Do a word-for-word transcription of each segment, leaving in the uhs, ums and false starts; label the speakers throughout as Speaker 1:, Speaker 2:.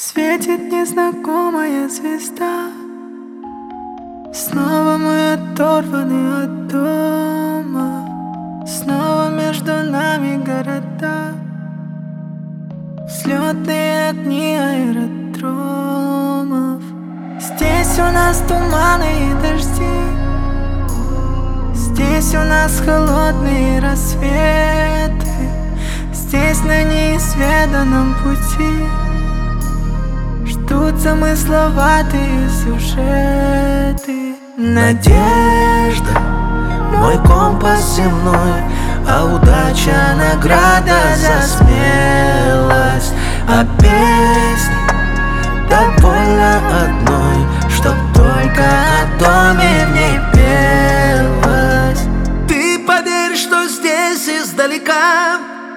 Speaker 1: Светит незнакомая звезда. Снова мы оторваны от дома. Снова между нами города, взлетные огни аэродромов. Здесь у нас туманы и дожди. Здесь у нас холодные рассветы. Здесь на неизведанном пути ждут замысловатые сюжеты.
Speaker 2: Надежда, мой компас земной, а удача награда за смелость. А песни довольно одной, чтоб только о доме в ней пелось. Ты поверь, что здесь издалека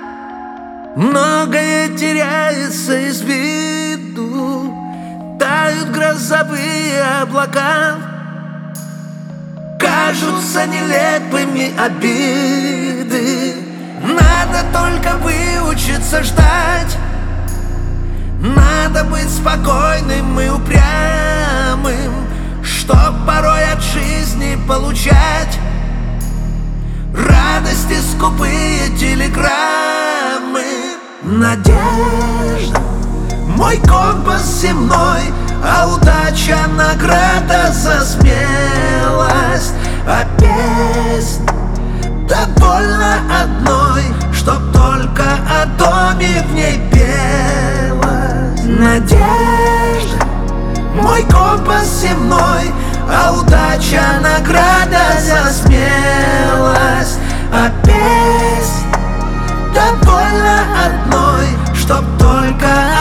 Speaker 2: многое теряется из виду. Тают грозовые облака, кажутся нелепыми обиды. Надо только выучиться ждать. Надо быть спокойным и упрямым, чтоб порой от жизни получать радости скупые телеграммы. Надежда, мой компас земной, а удача награда за смелость. А песня довольно одной, чтоб только о доме в ней пелось. Надежда, мой компас земной, а удача награда за смелость. А песня довольно одной, чтоб только